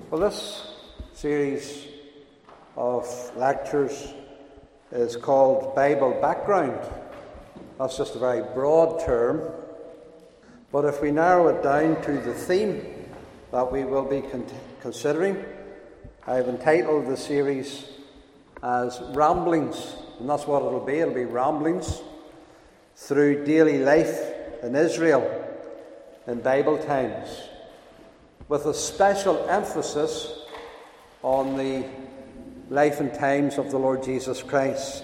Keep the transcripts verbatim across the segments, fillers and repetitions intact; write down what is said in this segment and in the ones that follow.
Well, this series of lectures is called Bible Background. That's just a very broad term. But if we narrow it down to the theme that we will be con- considering, I've entitled the series as Ramblings. And that's what it'll be. It'll be ramblings through daily life in Israel in Bible times, with a special emphasis on the life and times of the Lord Jesus Christ.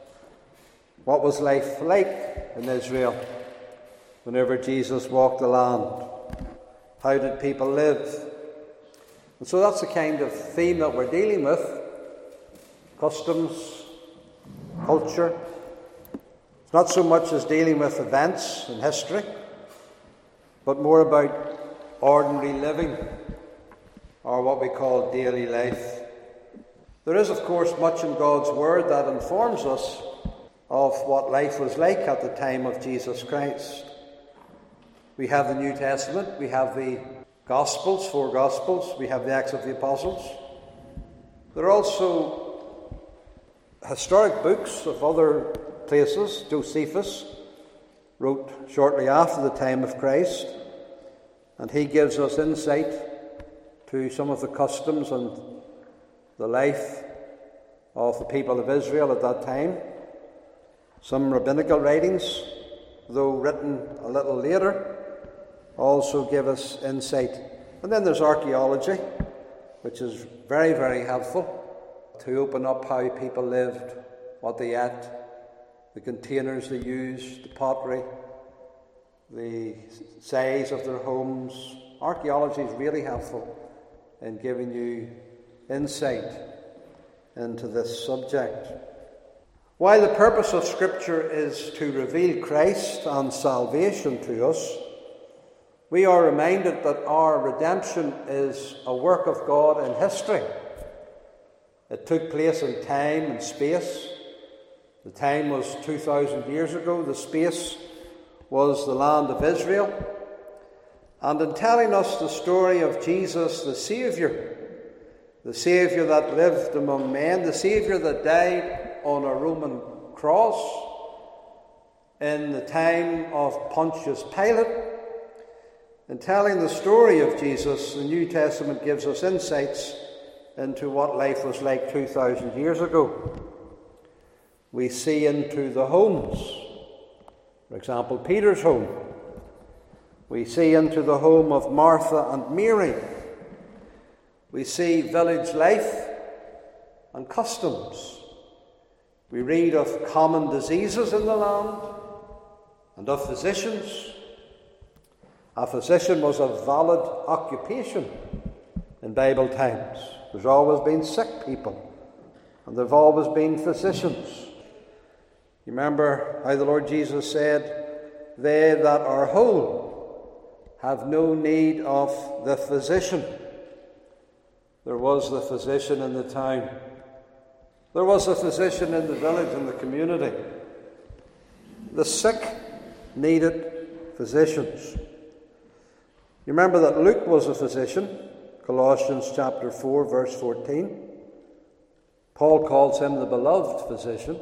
What was life like in Israel whenever Jesus walked the land? How did people live? And so that's the kind of theme that we're dealing with. Customs, culture. It's not so much as dealing with events in history, but more about ordinary living, or what we call daily life. There is, of course, much in God's Word that informs us of what life was like at the time of Jesus Christ. We have the New Testament, we have the Gospels, four Gospels, we have the Acts of the Apostles. There are also historic books of other places. Josephus wrote shortly after the time of Christ, and he gives us insight to some of the customs and the life of the people of Israel at that time. Some rabbinical writings, though written a little later, also give us insight. And then there's archaeology, which is very, very helpful to open up how people lived, what they ate, the containers they used, the pottery, the size of their homes. Archaeology is really helpful in giving you insight into this subject. While the purpose of Scripture is to reveal Christ and salvation to us, we are reminded that our redemption is a work of God in history. It took place in time and space. The time was two thousand years ago. The space was the land of Israel. And in telling us the story of Jesus, the Saviour, the Saviour that lived among men, the Saviour that died on a Roman cross in the time of Pontius Pilate, in telling the story of Jesus, the New Testament gives us insights into what life was like two thousand years ago. We see into the homes. For example, Peter's home. We see into the home of Martha and Mary. We see village life and customs. We read of common diseases in the land and of physicians. A physician was a valid occupation in Bible times. There's always been sick people, and there have always been physicians. You remember how the Lord Jesus said, "They that are whole have no need of the physician." There was the physician in the town. There was a physician in the village, in the community. The sick needed physicians. You remember that Luke was a physician, Colossians chapter four, verse fourteen. Paul calls him the beloved physician.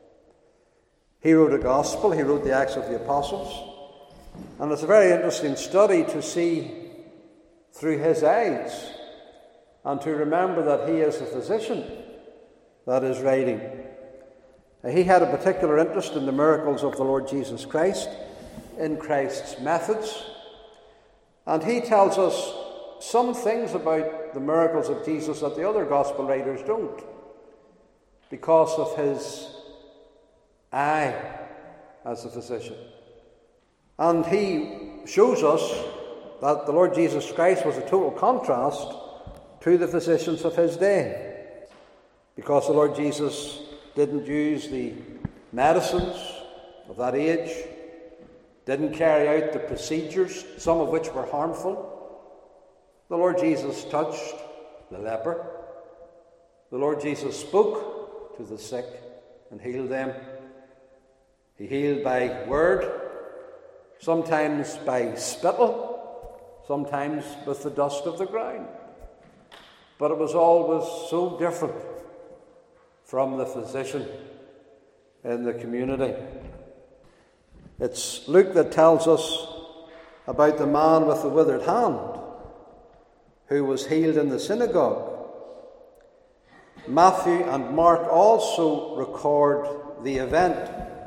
He wrote a gospel, he wrote the Acts of the Apostles, and it's a very interesting study to see through his eyes and to remember that he is a physician that is writing. He had a particular interest in the miracles of the Lord Jesus Christ, in Christ's methods, and he tells us some things about the miracles of Jesus that the other gospel writers don't, because of his eye as a physician. And he shows us that the Lord Jesus Christ was a total contrast to the physicians of his day, because the Lord Jesus didn't use the medicines of that age, didn't carry out the procedures, some of which were harmful. The Lord Jesus touched the leper. The Lord Jesus spoke to the sick and healed them. He healed by word, sometimes by spittle, sometimes with the dust of the ground. but it was always so different from the physician in the community. It's Luke that tells us about the man with the withered hand who was healed in the synagogue. Matthew and Mark also record the event.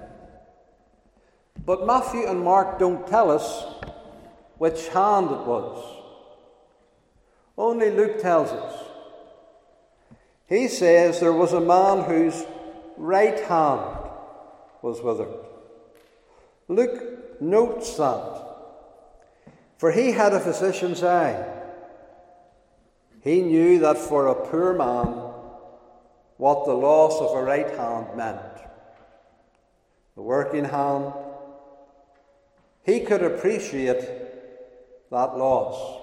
But Matthew and Mark don't tell us which hand it was. Only Luke tells us. He says there was a man whose right hand was withered. Luke notes that. For he had a physician's eye. He knew that for a poor man, what the loss of a right hand meant. The working hand. He could appreciate that loss.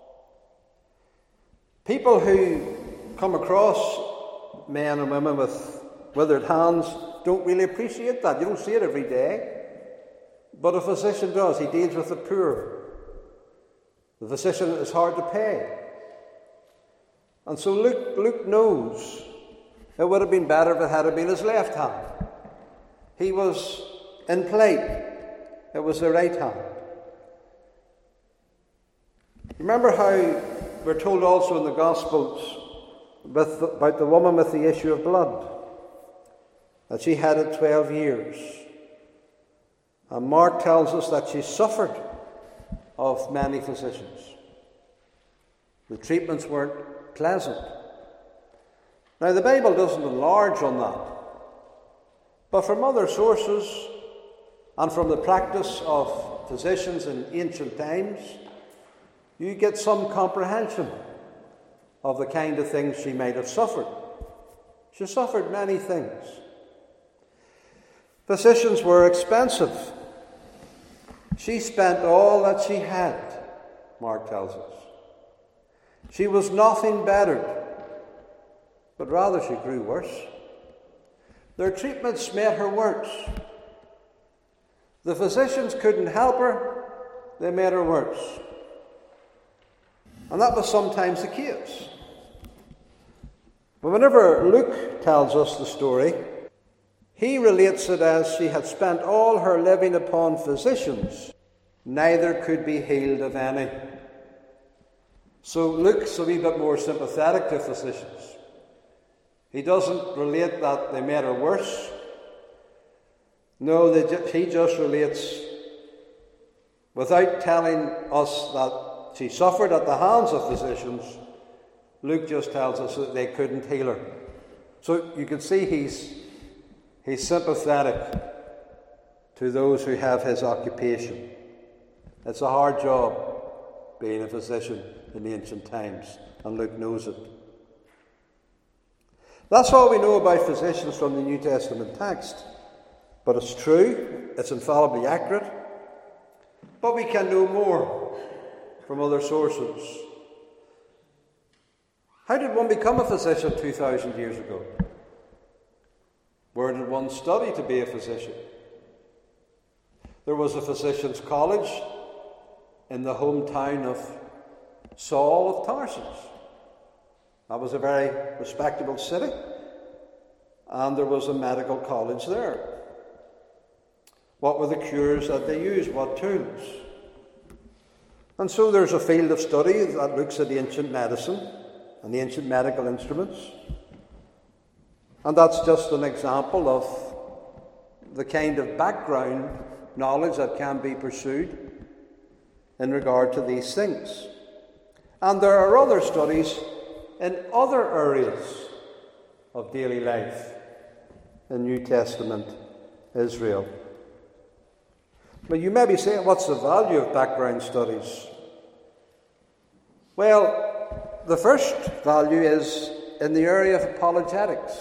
People who come across men and women with withered hands don't really appreciate that. You don't see it every day. But a physician does. He deals with the poor. The physician is hard to pay. And so Luke, Luke knows it would have been better if it had been his left hand. He was in plight. It was the right hand. Remember how we're told also in the Gospels with the, about the woman with the issue of blood, that she had it twelve years. And Mark tells us that she suffered of many physicians. The treatments weren't pleasant. Now, the Bible doesn't enlarge on that. But from other sources and from the practice of physicians in ancient times, you get some comprehension of the kind of things she might have suffered. She suffered many things. Physicians were expensive. She spent all that she had, Mark tells us. She was nothing bettered, but rather she grew worse. Their treatments made her worse. The physicians couldn't help her, they made her worse. And that was sometimes the case. But whenever Luke tells us the story, he relates it as she had spent all her living upon physicians, neither could be healed of any. So Luke's a wee bit more sympathetic to physicians. He doesn't relate that they made her worse. No, they ju- he just relates, without telling us that she suffered at the hands of physicians, Luke just tells us that they couldn't heal her. So you can see he's He's sympathetic to those who have his occupation. It's a hard job being a physician in ancient times, and Luke knows it. That's all we know about physicians from the New Testament text. But it's true, it's infallibly accurate. But we can know more from other sources. How did one become a physician two thousand years ago? Where did one study to be a physician? There was a physician's college in the hometown of Saul of Tarsus. That was a very respectable city, and there was a medical college there. What were the cures that they used? What tools? And so there's a field of study that looks at ancient medicine and the ancient medical instruments. And that's just an example of the kind of background knowledge that can be pursued in regard to these things. And there are other studies in other areas of daily life in New Testament Israel. But you may be saying, what's the value of background studies? Well, the first value is in the area of apologetics.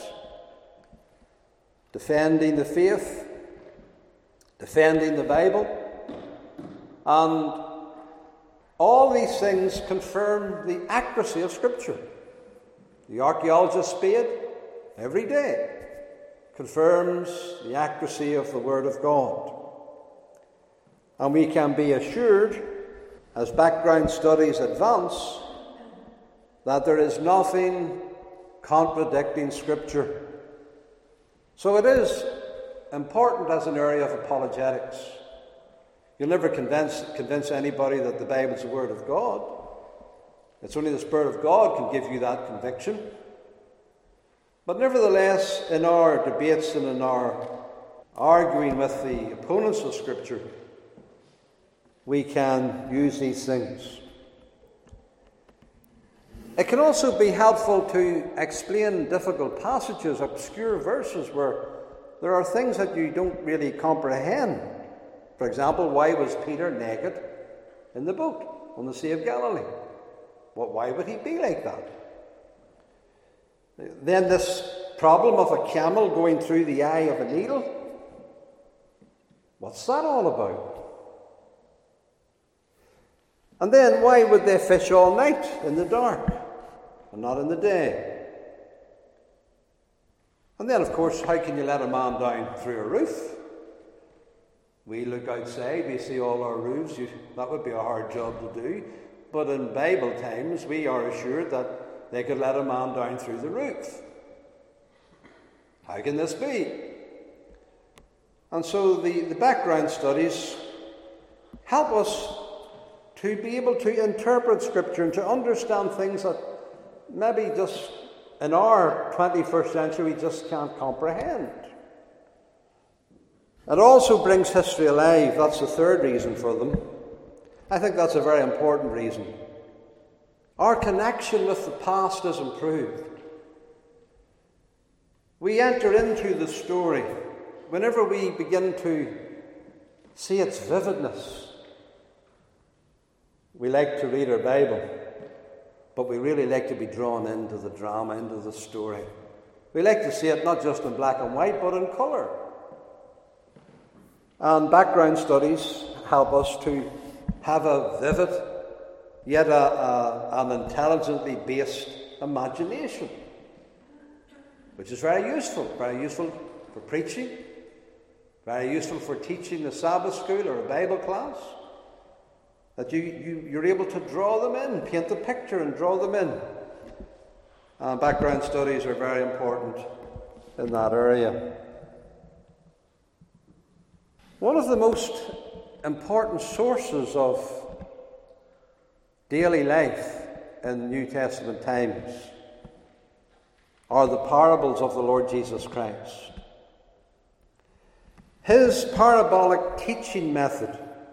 Defending the faith, defending the Bible, and all these things confirm the accuracy of Scripture. The archaeologist Spade, every day, confirms the accuracy of the Word of God. And we can be assured, as background studies advance, that there is nothing contradicting Scripture. So it is important as an area of apologetics. You'll never convince, convince anybody that the Bible is the Word of God. It's only the Spirit of God can give you that conviction. But nevertheless, in our debates and in our arguing with the opponents of Scripture, we can use these things. It can also be helpful to explain difficult passages, obscure verses where there are things that you don't really comprehend. For example, why was Peter naked in the boat on the Sea of Galilee? Well, why would he be like that? Then this problem of a camel going through the eye of a needle. What's that all about? And then why would they fish all night in the dark and not in the day? And then, of course, how can you let a man down through a roof? We look outside, we see all our roofs. You, that would be a hard job to do. But in Bible times, we are assured that they could let a man down through the roof. How can this be? And so the, the background studies help us to be able to interpret Scripture and to understand things that maybe just in our twenty-first century we just can't comprehend. It also brings history alive. That's the third reason for them. I think that's a very important reason. Our connection with the past is improved. We enter into the story whenever we begin to see its vividness. We like to read our Bible, but we really like to be drawn into the drama, into the story. We like to see it not just in black and white, but in colour. And background studies help us to have a vivid, yet a, a, an intelligently based imagination, which is very useful, very useful for preaching, very useful for teaching a Sabbath school or a Bible class, that you, you, you're able to draw them in, paint the picture and draw them in. And background studies are very important in that area. One of the most important sources of daily life in New Testament times are the parables of the Lord Jesus Christ. His parabolic teaching method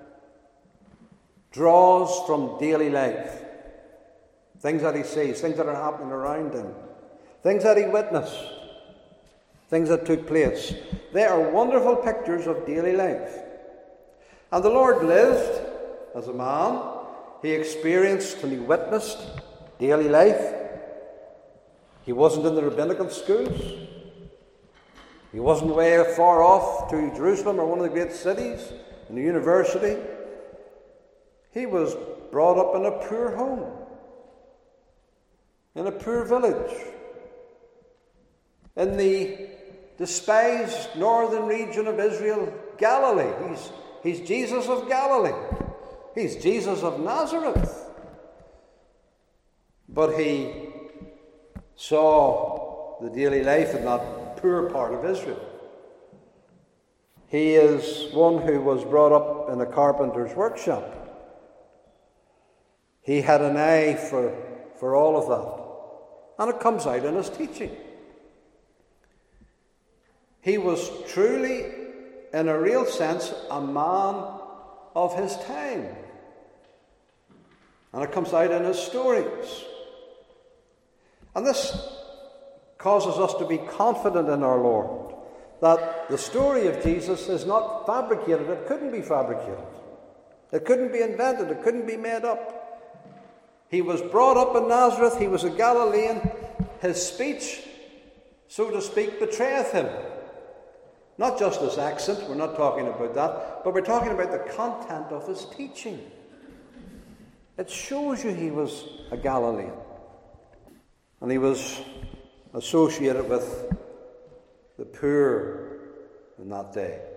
draws from daily life, things that he sees, things that are happening around him, things that he witnessed, things that took place. They are wonderful pictures of daily life. And the Lord lived as a man. He experienced and he witnessed daily life. He wasn't in the rabbinical schools. He wasn't way far off to Jerusalem or one of the great cities in the university. He was brought up in a poor home, in a poor village, in the despised northern region of Israel, Galilee. He's, he's Jesus of Galilee. He's Jesus of Nazareth. But he saw the daily life in that poor part of Israel. He is one who was brought up in a carpenter's workshop. He had an eye for, for all of that. And it comes out in his teaching. He was truly, in a real sense, a man of his time. And it comes out in his stories. And this causes us to be confident in our Lord, that the story of Jesus is not fabricated. It couldn't be fabricated. It couldn't be invented. It couldn't be made up. He was brought up in Nazareth. He was a Galilean. His speech, so to speak, betrayeth him. Not just his accent, we're not talking about that, but we're talking about the content of his teaching. It shows you he was a Galilean. And he was associated with the poor in that day.